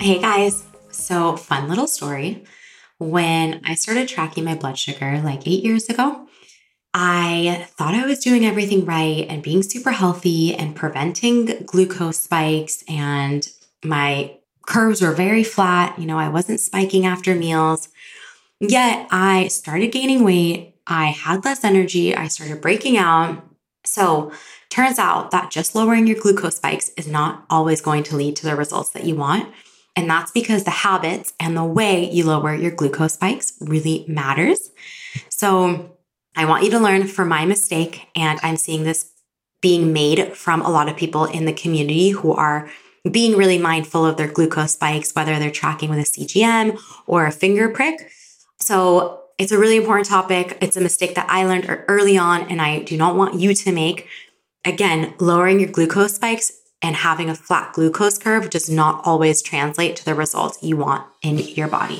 Hey guys. So, fun little story. When I started tracking my blood sugar like 8 years ago, I thought I was doing everything right and being super healthy and preventing glucose spikes, and my curves were very flat. I wasn't spiking after meals. Yet I started gaining weight. I had less energy. I started breaking out. So, turns out that just lowering your glucose spikes is not always going to lead to the results that you want. And that's because the habits and the way you lower your glucose spikes really matters. So, I want you to learn from my mistake. And I'm seeing this being made from a lot of people in the community who are being really mindful of their glucose spikes, whether they're tracking with a CGM or a finger prick. So it's a really important topic. It's a mistake that I learned early on, and I do not want you to make. Again, lowering your glucose spikes and having a flat glucose curve does not always translate to the results you want in your body.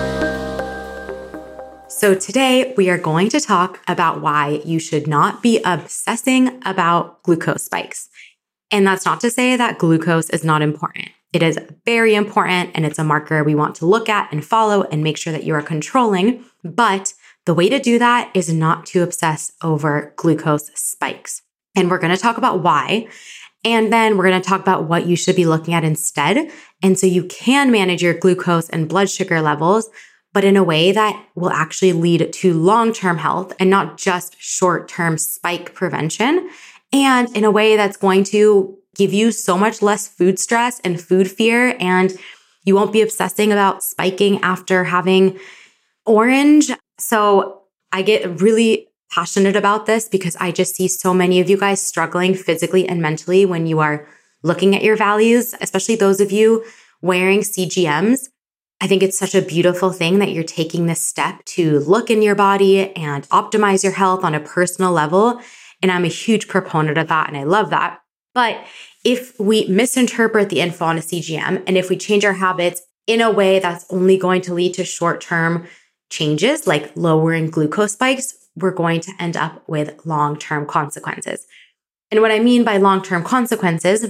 So today we are going to talk about why you should not be obsessing about glucose spikes. And that's not to say that glucose is not important. It is very important, and it's a marker we want to look at and follow and make sure that you are controlling. But the way to do that is not to obsess over glucose spikes. And we're going to talk about why. And then we're going to talk about what you should be looking at instead. And so you can manage your glucose and blood sugar levels, but in a way that will actually lead to long-term health and not just short-term spike prevention. And in a way that's going to give you so much less food stress and food fear, and you won't be obsessing about spiking after having orange. So I get really passionate about this because I just see so many of you guys struggling physically and mentally when you are looking at your values, especially those of you wearing CGMs. I think it's such a beautiful thing that you're taking this step to look in your body and optimize your health on a personal level. And I'm a huge proponent of that, and I love that. But if we misinterpret the info on a CGM, and if we change our habits in a way that's only going to lead to short-term changes, like lowering glucose spikes, we're going to end up with long-term consequences. And what I mean by long-term consequences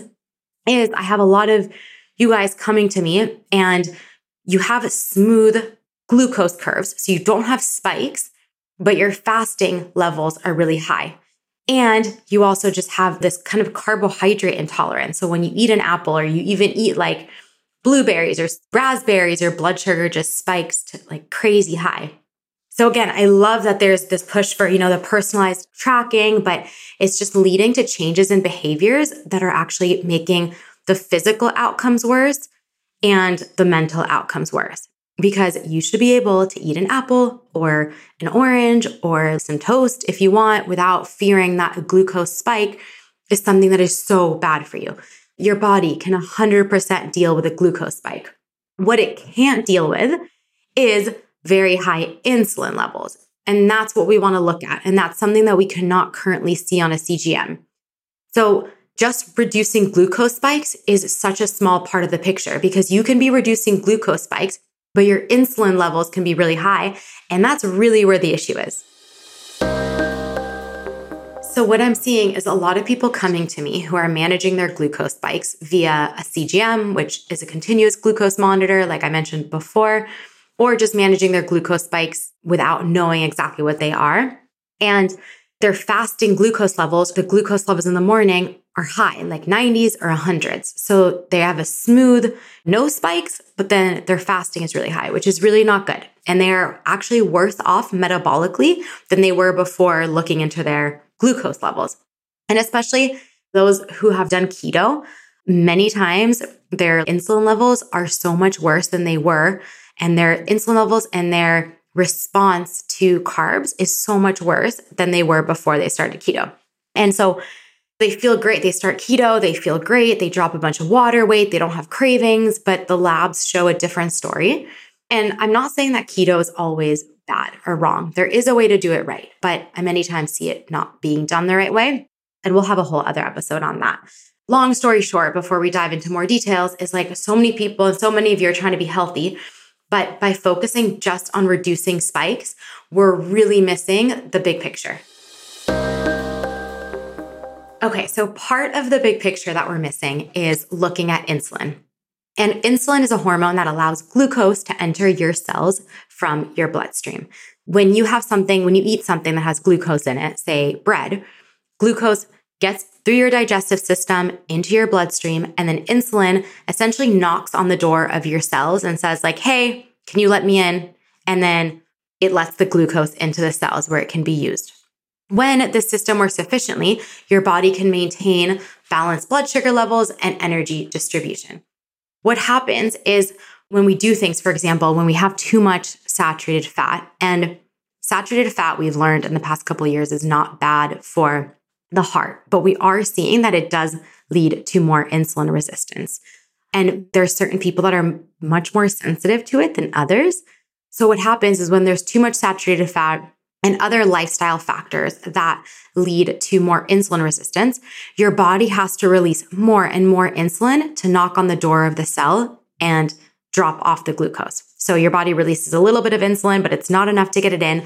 is I have a lot of you guys coming to me and you have smooth glucose curves. So you don't have spikes, but your fasting levels are really high. And you also just have this kind of carbohydrate intolerance. So when you eat an apple or you even eat like blueberries or raspberries, your blood sugar just spikes to like crazy high. So again, I love that there's this push for, the personalized tracking, but it's just leading to changes in behaviors that are actually making the physical outcomes worse and the mental outcomes worse. Because you should be able to eat an apple or an orange or some toast if you want without fearing that a glucose spike is something that is so bad for you. Your body can 100% deal with a glucose spike. What it can't deal with is very high insulin levels. And that's what we want to look at. And that's something that we cannot currently see on a CGM. So just reducing glucose spikes is such a small part of the picture because you can be reducing glucose spikes, but your insulin levels can be really high. And that's really where the issue is. So what I'm seeing is a lot of people coming to me who are managing their glucose spikes via a CGM, which is a continuous glucose monitor, like I mentioned before, or just managing their glucose spikes without knowing exactly what they are. And their fasting glucose levels, the glucose levels in the morning are high, like 90s or 100s. So they have a smooth, no spikes, but then their fasting is really high, which is really not good. And they're actually worse off metabolically than they were before looking into their glucose levels. And especially those who have done keto, many times their insulin levels are so much worse than they were. And their insulin levels and their response to carbs is so much worse than they were before they started keto. And so they feel great. They start keto, they feel great. They drop a bunch of water weight. They don't have cravings, but the labs show a different story. And I'm not saying that keto is always bad or wrong. There is a way to do it right, but I many times see it not being done the right way. And we'll have a whole other episode on that. Long story short, before we dive into more details, is like so many people and so many of you are trying to be healthy, but by focusing just on reducing spikes, we're really missing the big picture. Okay, so part of the big picture that we're missing is looking at insulin. And insulin is a hormone that allows glucose to enter your cells from your bloodstream. When you eat something that has glucose in it, say bread, glucose gets through your digestive system into your bloodstream, and then insulin essentially knocks on the door of your cells and says like, hey, can you let me in? And then it lets the glucose into the cells where it can be used. When the system works efficiently, your body can maintain balanced blood sugar levels and energy distribution. What happens is when we do things, for example, when we have too much saturated fat, and saturated fat we've learned in the past couple of years is not bad for the heart, but we are seeing that it does lead to more insulin resistance. And there are certain people that are much more sensitive to it than others. So what happens is when there's too much saturated fat and other lifestyle factors that lead to more insulin resistance, your body has to release more and more insulin to knock on the door of the cell and drop off the glucose. So your body releases a little bit of insulin, but it's not enough to get it in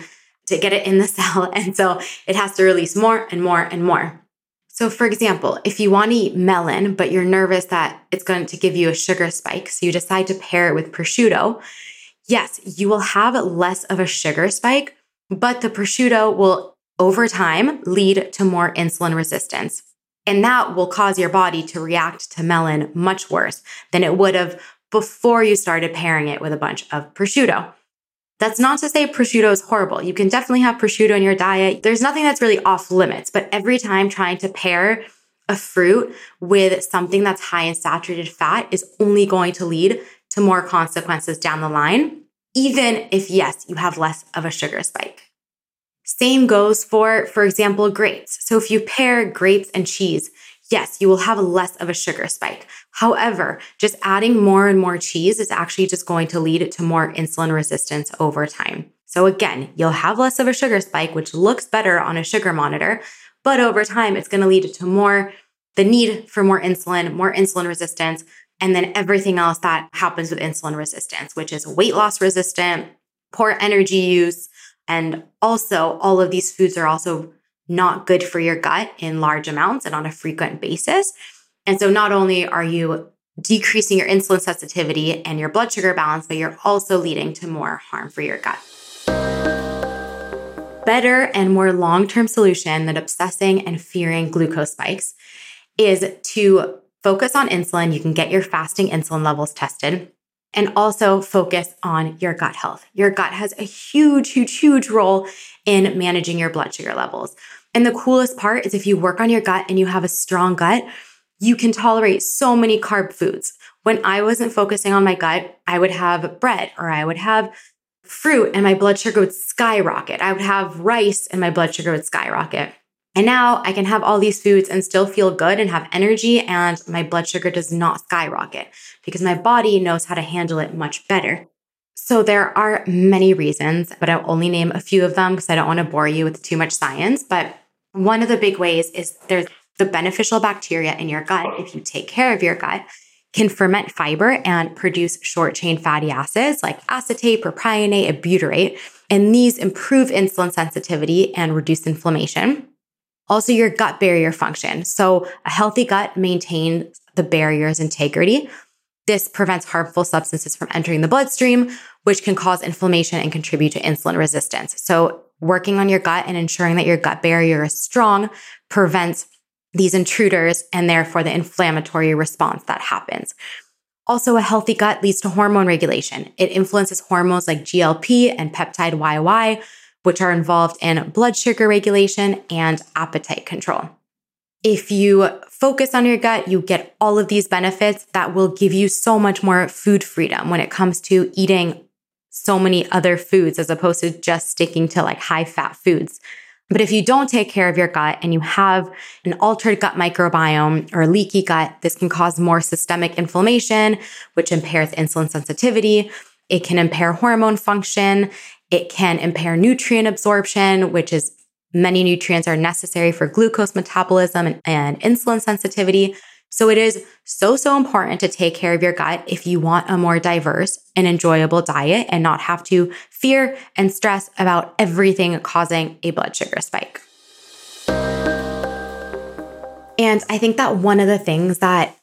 the cell. And so it has to release more and more and more. So for example, if you want to eat melon, but you're nervous that it's going to give you a sugar spike, so you decide to pair it with prosciutto, yes, you will have less of a sugar spike, but the prosciutto will, over time, lead to more insulin resistance. And that will cause your body to react to melon much worse than it would have before you started pairing it with a bunch of prosciutto. That's not to say prosciutto is horrible. You can definitely have prosciutto in your diet. There's nothing that's really off limits, but every time trying to pair a fruit with something that's high in saturated fat is only going to lead to more consequences down the line, even if, yes, you have less of a sugar spike. Same goes for example, grapes. So if you pair grapes and cheese, yes, you will have less of a sugar spike. However, just adding more and more cheese is actually just going to lead to more insulin resistance over time. So again, you'll have less of a sugar spike, which looks better on a sugar monitor, but over time, it's going to lead to the need for more insulin resistance, and then everything else that happens with insulin resistance, which is weight loss resistant, poor energy use, and also all of these foods are also not good for your gut in large amounts and on a frequent basis. And so not only are you decreasing your insulin sensitivity and your blood sugar balance, but you're also leading to more harm for your gut. Better and more long-term solution than obsessing and fearing glucose spikes is to focus on insulin. You can get your fasting insulin levels tested and also focus on your gut health. Your gut has a huge role in managing your blood sugar levels. And the coolest part is if you work on your gut and you have a strong gut, you can tolerate so many carb foods. When I wasn't focusing on my gut, I would have bread or I would have fruit and my blood sugar would skyrocket. I would have rice and my blood sugar would skyrocket. And now I can have all these foods and still feel good and have energy, and my blood sugar does not skyrocket because my body knows how to handle it much better. So there are many reasons, but I'll only name a few of them because I don't want to bore you with too much science. But one of the big ways is there's the beneficial bacteria in your gut. If you take care of your gut, can ferment fiber and produce short-chain fatty acids like acetate, propionate, and butyrate. And these improve insulin sensitivity and reduce inflammation. Also, your gut barrier function. So a healthy gut maintains the barrier's integrity. This prevents harmful substances from entering the bloodstream, which can cause inflammation and contribute to insulin resistance. So working on your gut and ensuring that your gut barrier is strong prevents these intruders and therefore the inflammatory response that happens. Also, a healthy gut leads to hormone regulation. It influences hormones like GLP and peptide YY, which are involved in blood sugar regulation and appetite control. If you focus on your gut, you get all of these benefits that will give you so much more food freedom when it comes to eating so many other foods as opposed to just sticking to like high fat foods. But if you don't take care of your gut and you have an altered gut microbiome or leaky gut, this can cause more systemic inflammation, which impairs insulin sensitivity. It can impair hormone function. It can impair nutrient absorption, which is many nutrients are necessary for glucose metabolism and insulin sensitivity. So it is so important to take care of your gut if you want a more diverse and enjoyable diet and not have to fear and stress about everything causing a blood sugar spike. And I think that one of the things that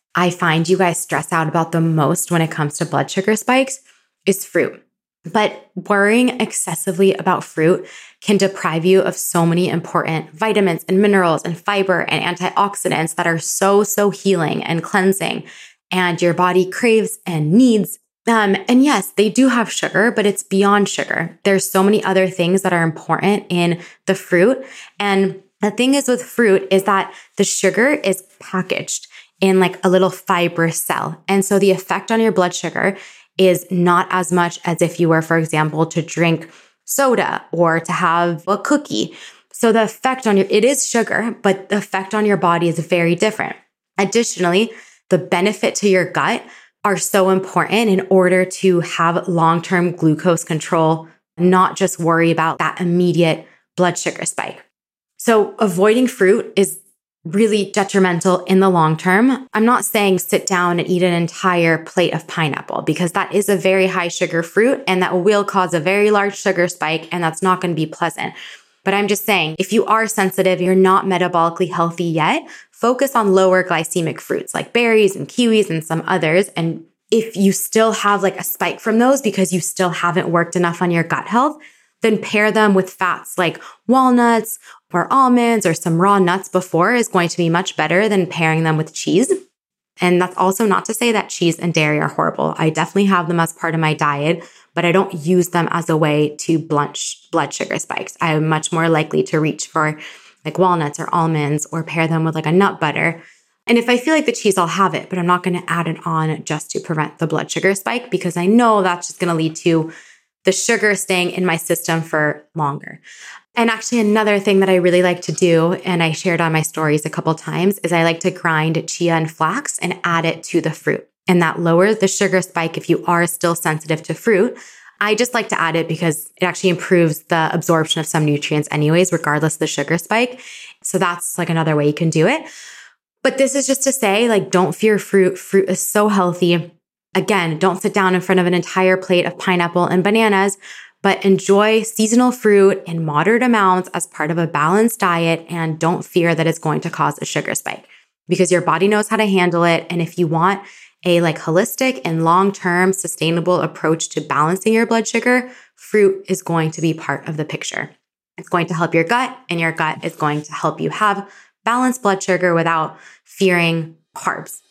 I find you guys stress out about the most when it comes to blood sugar spikes is fruit. But worrying excessively about fruit can deprive you of so many important vitamins and minerals and fiber and antioxidants that are so healing and cleansing, and your body craves and needs. And yes, they do have sugar, but it's beyond sugar. There's so many other things that are important in the fruit. And the thing is with fruit is that the sugar is packaged in like a little fibrous cell. And so the effect on your blood sugar is not as much as if you were, for example, to drink soda or to have a cookie. So the effect on it is sugar, but the effect on your body is very different. Additionally, the benefit to your gut are so important in order to have long-term glucose control, not just worry about that immediate blood sugar spike. So avoiding fruit is really detrimental in the long term. I'm not saying sit down and eat an entire plate of pineapple, because that is a very high sugar fruit and that will cause a very large sugar spike, and that's not going to be pleasant. But I'm just saying, if you are sensitive, you're not metabolically healthy yet, focus on lower glycemic fruits like berries and kiwis and some others. And if you still have like a spike from those because you still haven't worked enough on your gut health, then pair them with fats like walnuts or almonds or some raw nuts before is going to be much better than pairing them with cheese. And that's also not to say that cheese and dairy are horrible. I definitely have them as part of my diet, but I don't use them as a way to blunt blood sugar spikes. I am much more likely to reach for like walnuts or almonds or pair them with like a nut butter. And if I feel like the cheese, I'll have it, but I'm not going to add it on just to prevent the blood sugar spike, because I know that's just going to lead to the sugar staying in my system for longer. And actually another thing that I really like to do, and I shared on my stories a couple times, is I like to grind chia and flax and add it to the fruit. And that lowers the sugar spike if you are still sensitive to fruit. I just like to add it because it actually improves the absorption of some nutrients anyways, regardless of the sugar spike. So that's like another way you can do it. But this is just to say, like, don't fear fruit. Fruit is so healthy. Again, don't sit down in front of an entire plate of pineapple and bananas, but enjoy seasonal fruit in moderate amounts as part of a balanced diet, and don't fear that it's going to cause a sugar spike, because your body knows how to handle it. And if you want a like holistic and long-term sustainable approach to balancing your blood sugar, fruit is going to be part of the picture. It's going to help your gut, and your gut is going to help you have balanced blood sugar without fearing carbs.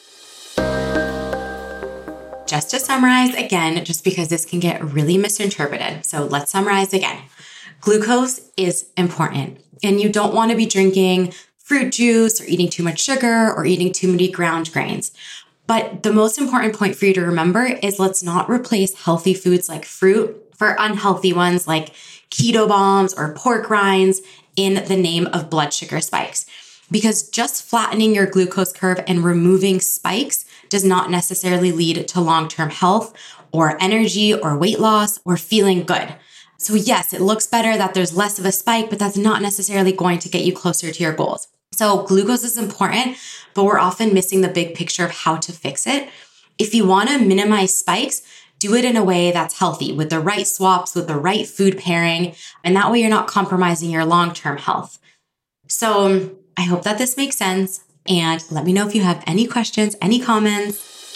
Just to summarize again, just because this can get really misinterpreted. So let's summarize again. Glucose is important, and you don't want to be drinking fruit juice or eating too much sugar or eating too many ground grains. But the most important point for you to remember is let's not replace healthy foods like fruit for unhealthy ones like keto bombs or pork rinds in the name of blood sugar spikes. Because just flattening your glucose curve and removing spikes does not necessarily lead to long-term health or energy or weight loss or feeling good. So yes, it looks better that there's less of a spike, but that's not necessarily going to get you closer to your goals. So glucose is important, but we're often missing the big picture of how to fix it. If you want to minimize spikes, do it in a way that's healthy with the right swaps, with the right food pairing, and that way you're not compromising your long-term health. So I hope that this makes sense, and let me know if you have any questions, any comments.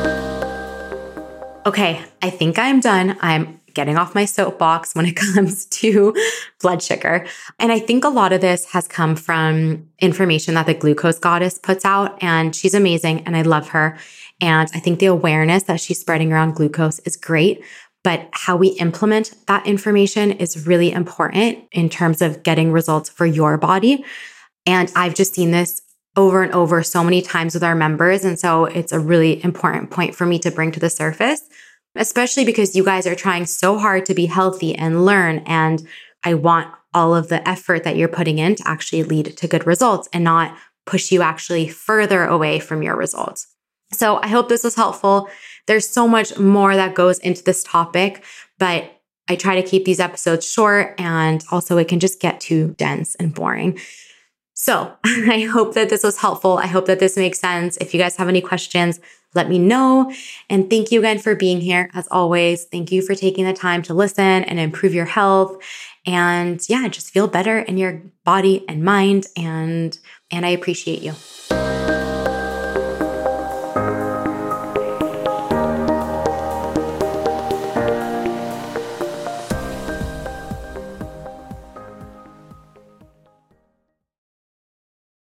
Okay, I think I'm done. I'm getting off my soapbox when it comes to blood sugar. And I think a lot of this has come from information that the Glucose Goddess puts out, and she's amazing and I love her. And I think the awareness that she's spreading around glucose is great, but how we implement that information is really important in terms of getting results for your body. And I've just seen this over and over so many times with our members. And so it's a really important point for me to bring to the surface, especially because you guys are trying so hard to be healthy and learn. And I want all of the effort that you're putting in to actually lead to good results and not push you actually further away from your results. So I hope this was helpful. There's so much more that goes into this topic, but I try to keep these episodes short, and also it can just get too dense and boring. So I hope that this was helpful. I hope that this makes sense. If you guys have any questions, let me know. And thank you again for being here. As always, thank you for taking the time to listen and improve your health. And yeah, just feel better in your body and mind. And I appreciate you.